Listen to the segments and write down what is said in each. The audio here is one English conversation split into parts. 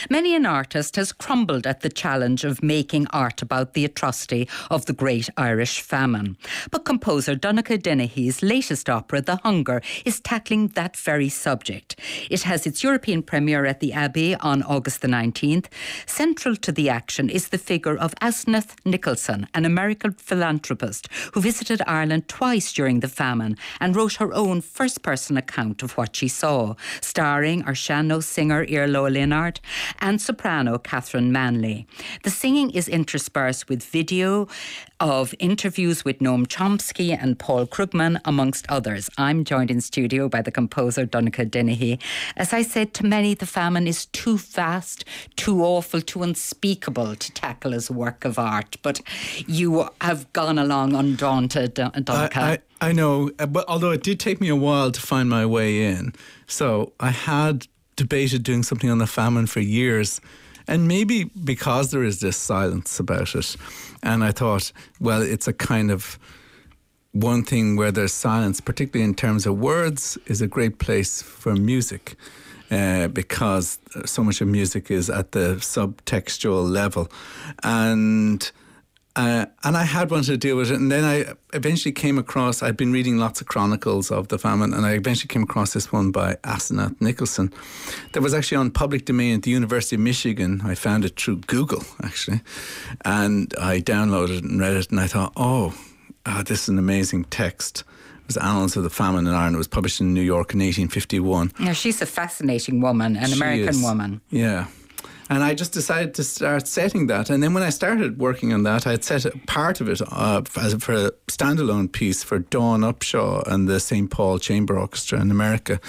Many an artist has crumbled at the challenge of making art about the atrocity of the Great Irish Famine. But composer Donncha Dennehy's latest opera, The Hunger, is tackling that very subject. It has its European premiere at the Abbey on August the 19th. Central to the action is the figure of Asenath Nicholson, an American philanthropist who visited Ireland twice during the famine and wrote her own first-person account of what she saw, starring our sean-nós singer Iarla Linard and soprano Catherine Manley. The singing is interspersed with video of interviews with Noam Chomsky and Paul Krugman, amongst others. I'm joined in studio by the composer Donncha Dennehy. As I said to many, the famine is too vast, too awful, too unspeakable to tackle as a work of art. But you have gone along undaunted, Donncha. I know, but although it did take me a while to find my way in. So I had debated doing something on the famine for years. And maybe because there is this silence about it. And I thought, well, it's a kind of one thing where there's silence, particularly in terms of words, is a great place for music. Because so much of music is at the subtextual level. And I had wanted to deal with it. And then I eventually came across, I'd been reading lots of chronicles of the famine, and I eventually came across this one by Asenath Nicholson that was actually on public domain at the University of Michigan. I found it through Google, actually. And I downloaded it and read it, and I thought, this is an amazing text. It was Annals of the Famine in Ireland. It was published in New York in 1851. Now, she's a fascinating woman, an American woman. Yeah. And I just decided to start setting that. And then when I started working on that, I had set part of it for a standalone piece for Dawn Upshaw and the St. Paul Chamber Orchestra in America.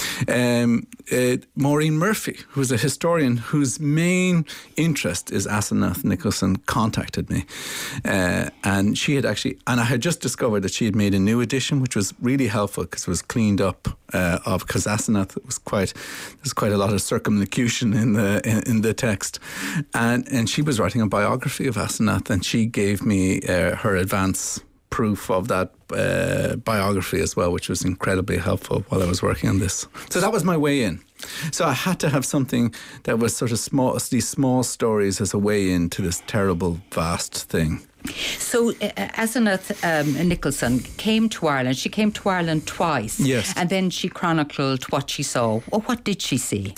Maureen Murphy, who's a historian whose main interest is Asenath Nicholson, contacted me. And she had actually, and I had just discovered that she had made a new edition, which was really helpful because it was cleaned up because Asenath was there's quite a lot of circumlocution in the text, and she was writing a biography of Asenath, and she gave me her advance proof of that biography as well, which was incredibly helpful while I was working on this. So that was my way in. So I had to have something that was sort of these small stories as a way into this terrible, vast thing. So Asenath Nicholson came to Ireland. She came to Ireland twice. Yes. And then she chronicled what she saw. Well, what did she see?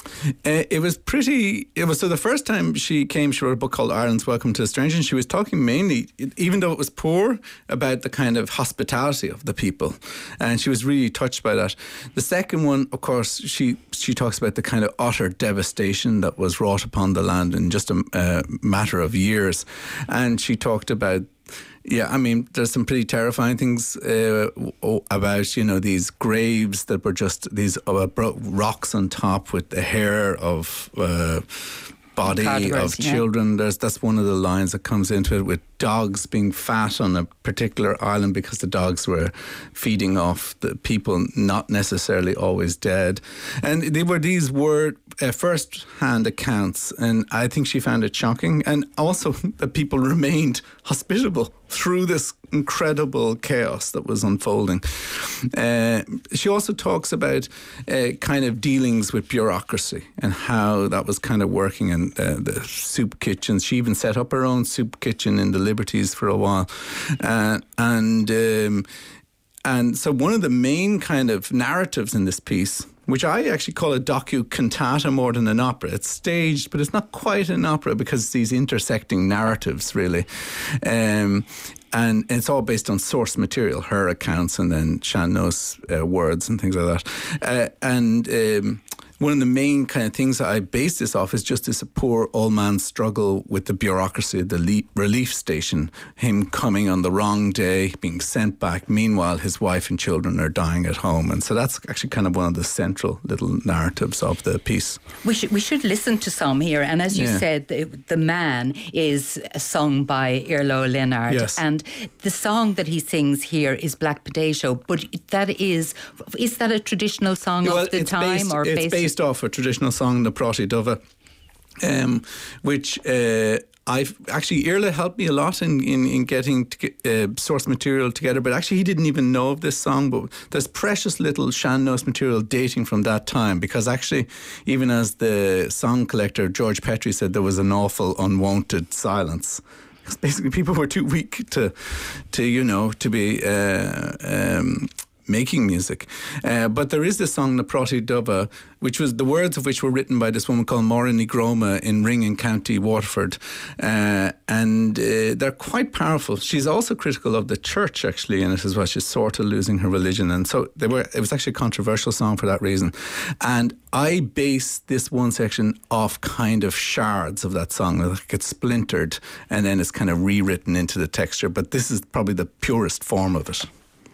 So the first time she came, she wrote a book called Ireland's Welcome to the Stranger, and she was talking mainly, even though it was poor, about the kind of hospitality of the people. And she was really touched by that. The second one, of course, she talks about the kind of utter devastation that was wrought upon the land in just a matter of years. And she talked about, there's some pretty terrifying things about, these graves that were just these rocks on top with the hair of body of children. That's one of the lines that comes into it, with dogs being fat on a particular island because the dogs were feeding off the people, not necessarily always dead. And these were first-hand accounts, and I think she found it shocking. And also that people remained hospitable through this incredible chaos that was unfolding. She also talks about kind of dealings with bureaucracy and how that was kind of working in the soup kitchens. She even set up her own soup kitchen in the Liberties for a while. And so one of the main kind of narratives in this piece, which I actually call a docu-cantata more than an opera. It's staged, but it's not quite an opera because it's these intersecting narratives, really. And it's all based on source material, her accounts, and then sean-nós words and things like that. One of the main kind of things that I base this off is just this poor old man's struggle with the bureaucracy of the relief station, him coming on the wrong day, being sent back. Meanwhile, his wife and children are dying at home. And so that's actually kind of one of the central little narratives of the piece. We should listen to some here. And as you said, the man is sung by Iarla Linard. Yes. And the song that he sings here is Black Potato. But is that a traditional song of the time? It's based off a traditional song, the Prátaí Dubha. which I've actually, Iarla helped me a lot in getting source material together, but actually he didn't even know of this song. But there's precious little Sean-Nós material dating from that time, because actually, even as the song collector George Petrie said, there was an awful unwanted silence. Because basically people were too weak to be making music. But there is this song, Na Proti Dubha, which was the words of which were written by this woman called Maura Ní Groma in Ring in County Waterford. And they're quite powerful. She's also critical of the church, actually, in it as well. She's sort of losing her religion. And so it was actually a controversial song for that reason. And I based this one section off kind of shards of that song. Like it's splintered and then it's kind of rewritten into the texture. But this is probably the purest form of it.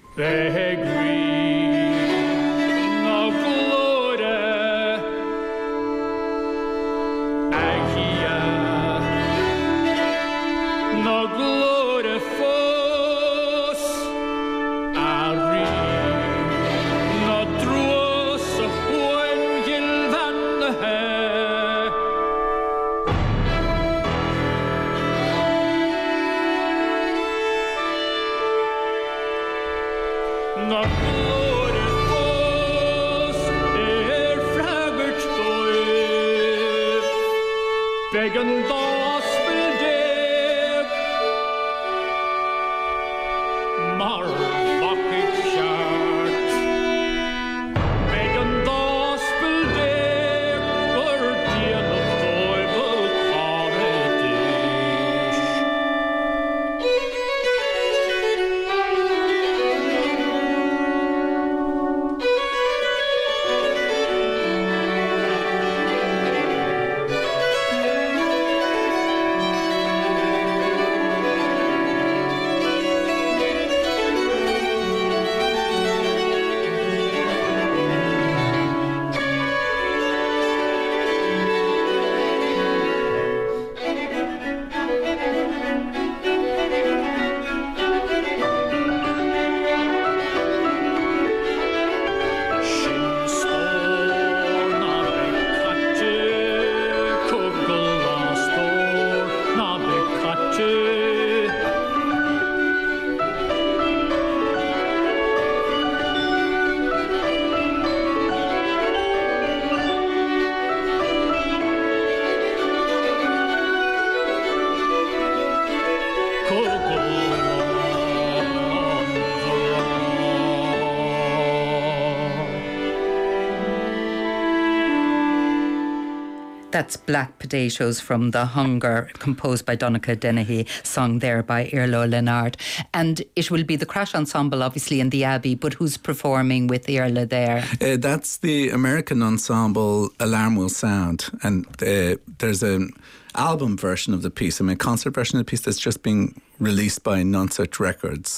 That's Black Potatoes from The Hunger, composed by Donncha Dennehy, sung there by Iarla Leonard. And it will be the Crash Ensemble, obviously, in the Abbey, but who's performing with Iarla there? That's the American ensemble Alarm Will Sound. And there's an album version of the piece, a concert version of the piece that's just being released by Nonsuch Records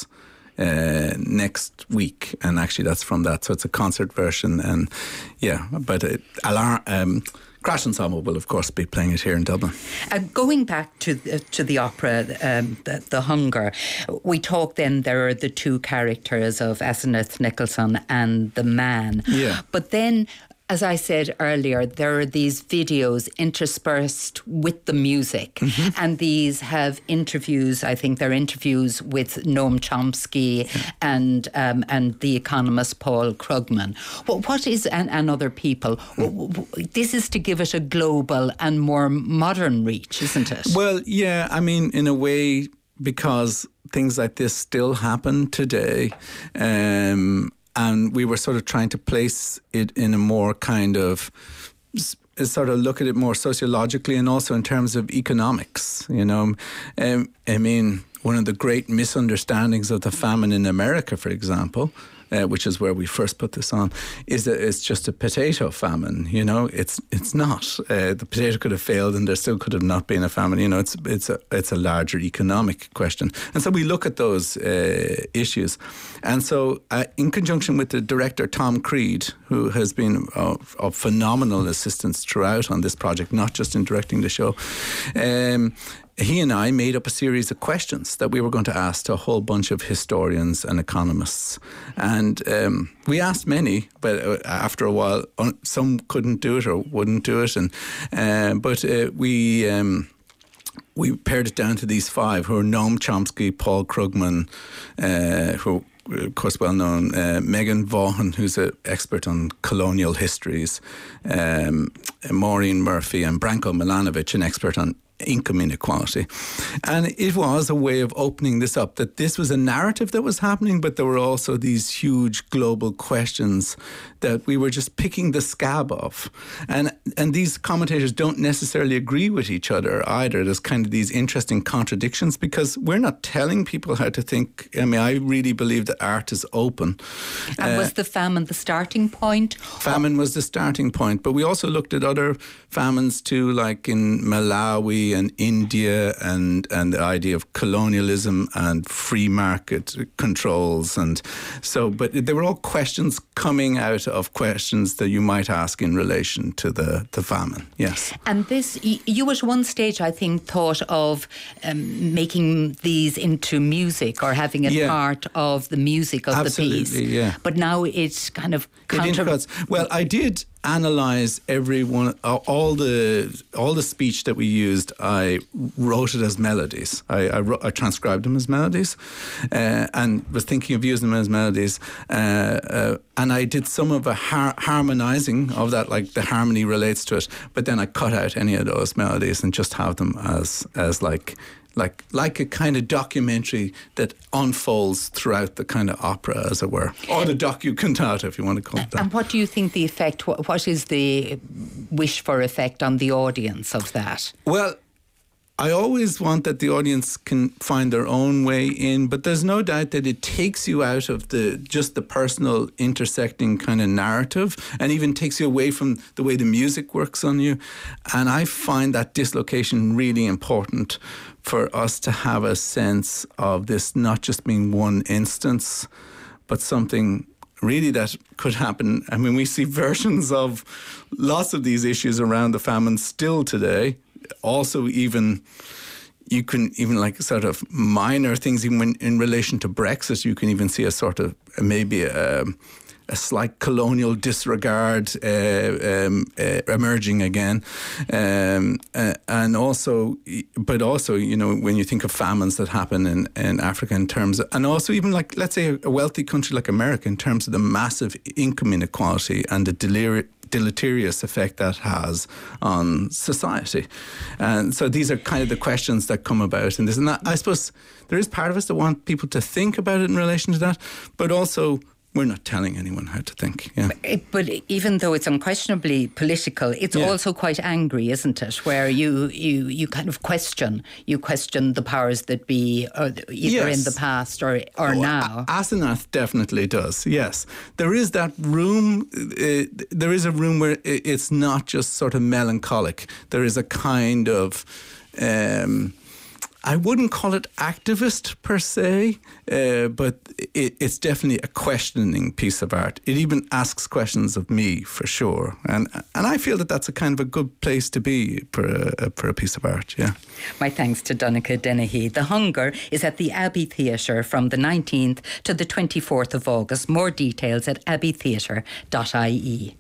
next week, and actually that's from that, so it's a concert version. And but Crash Ensemble will of course be playing it here in Dublin. Going back to the opera, the Hunger, we talked then there are the two characters of Asenath Nicholson and the man, but then, as I said earlier, there are these videos interspersed with the music, and these have interviews. I think they're interviews with Noam Chomsky and the economist Paul Krugman. What is and other people? This is to give it a global and more modern reach, isn't it? Well, yeah. I mean, in a way, because things like this still happen today. And we were sort of trying to place it in a more kind of, sort of look at it more sociologically and also in terms of economics, you know. I mean, one of the great misunderstandings of the famine in America, for example, which is where we first put this on, is that it's just a potato famine. You know, it's not. The potato could have failed, and there still could have not been a famine. You know, it's a larger economic question, and so we look at those issues. And so, in conjunction with the director Tom Creed, who has been of phenomenal assistance throughout on this project, not just in directing the show. he and I made up a series of questions that we were going to ask to a whole bunch of historians and economists. And we asked many, but after a while, some couldn't do it or wouldn't do it. But we pared it down to these 5, who are Noam Chomsky, Paul Krugman, who of course well known, Megan Vaughan, who's an expert on colonial histories, Maureen Murphy, and Branko Milanovic, an expert on income inequality. And it was a way of opening this up, that this was a narrative that was happening, but there were also these huge global questions that we were just picking the scab of. And these commentators don't necessarily agree with each other either. There's kind of these interesting contradictions, because we're not telling people how to think. I mean, I really believe that art is open. And was the famine the starting point? Famine was the starting point, but we also looked at other famines too, like in Malawi and India, and the idea of colonialism and free market controls. And so, but they were all questions coming out of questions that you might ask in relation to the famine. Yes. And this, you at one stage, I think, thought of making these into music, or having it part of the music of Absolutely, the piece. Yeah. But now it's kind of Well, I did analyse every one, all the speech that we used. I wrote it as melodies. I transcribed them as melodies, and was thinking of using them as melodies. And I did some of a harmonising of that, like the harmony relates to it. But then I cut out any of those melodies and just have them as like a kind of documentary that unfolds throughout the kind of opera, as it were, or the docu-cantata, if you want to call it that. And what do you think the effect, what is the wish for effect on the audience of that? Well, I always want that the audience can find their own way in, but there's no doubt that it takes you out of just the personal intersecting kind of narrative, and even takes you away from the way the music works on you. And I find that dislocation really important for us to have a sense of this not just being one instance, but something really that could happen. I mean, we see versions of lots of these issues around the famine still today. Also, even you can even like sort of minor things, even when in relation to Brexit, you can even see a sort of maybe a slight colonial disregard emerging again, and also, but also, you know, when you think of famines that happen in Africa, in terms of, and also even like, let's say, a wealthy country like America, in terms of the massive income inequality and the deleterious effect that has on society. And so these are kind of the questions that come about in this. And I suppose there is part of us that want people to think about it in relation to that, but also we're not telling anyone how to think. Yeah. But even though it's unquestionably political, it's also quite angry, isn't it? Where you kind of question the powers that be, or either in the past or now. Asenath definitely does. Yes, there is that room. There is a room where it's not just sort of melancholic. There is a kind of. I wouldn't call it activist per se, but it's definitely a questioning piece of art. It even asks questions of me, for sure. And I feel that that's a kind of a good place to be for a piece of art, yeah. My thanks to Donncha Dennehy. The Hunger is at the Abbey Theatre from the 19th to the 24th of August. More details at abbeytheatre.ie.